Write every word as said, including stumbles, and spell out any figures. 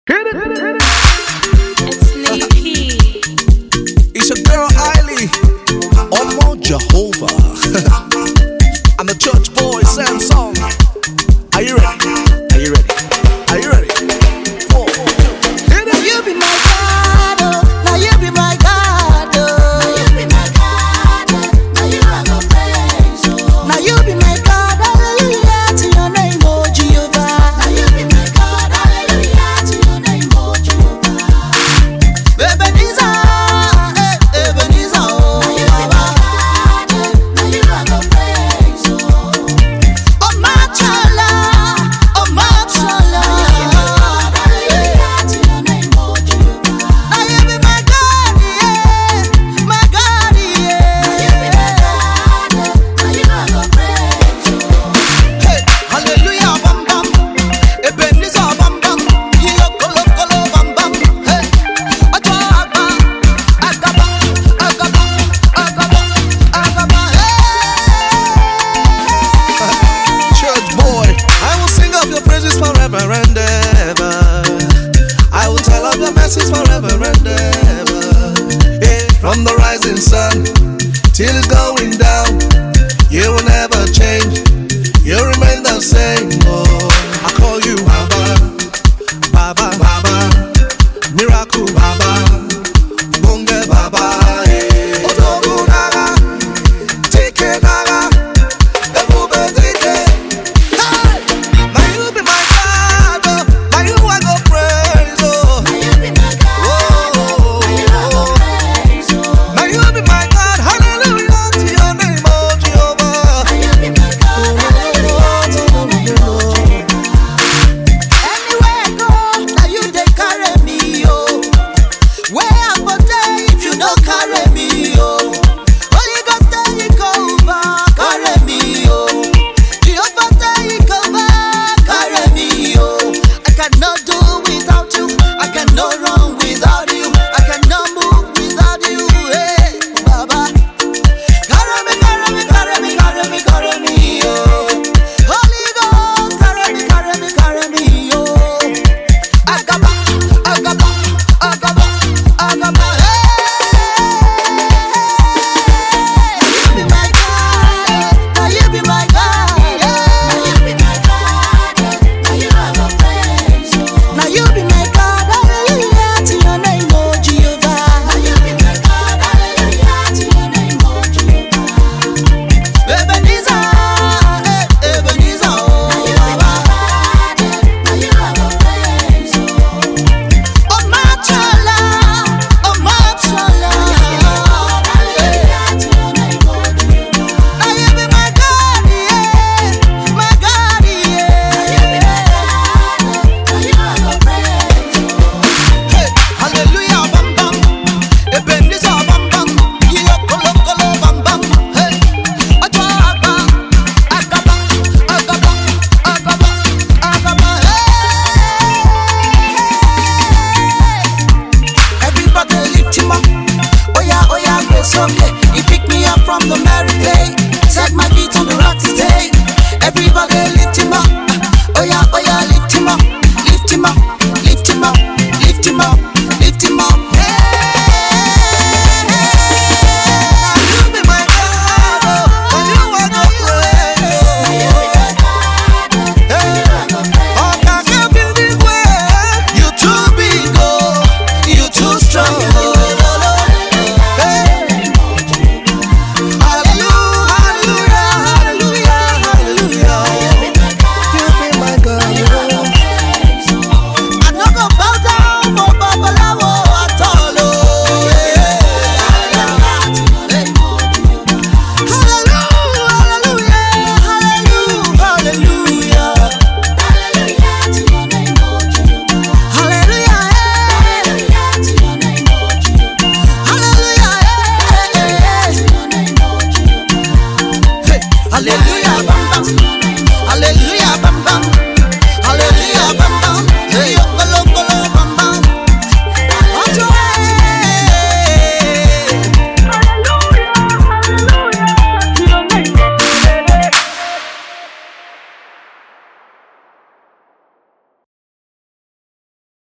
Hit it, hit it, hit it. It's Sneaky. It's your girl Eiley, Omo Jehovah. I'm the church boy, same song. Are you ready? Are you ready? Are you ready? Four, hit it. Now you be my God, oh. Now you be my God, oh. Now you be my God, oh. Now you are the praise, oh. Now you be my God, hallelujah to your name, oh Jehovah. Now you be my God, hallelujah to your name, oh Jehovah. Ebenezer, eh, Ebenezer, oh. Now you be my God, oh. Now you are the praise, oh. Oh my chala, oh my chala. Forever and ever, I will tell of your mercies forever and ever. Yeah. From the rising sun till it's going down, you will never change. You remain the same. Oh, I call you Baba, Baba, Baba, Miracle Baba, Bonge Baba. Yeah. Otogu Naga, Tike Naga, Ebube Tike. Hey, now you be my Agaba.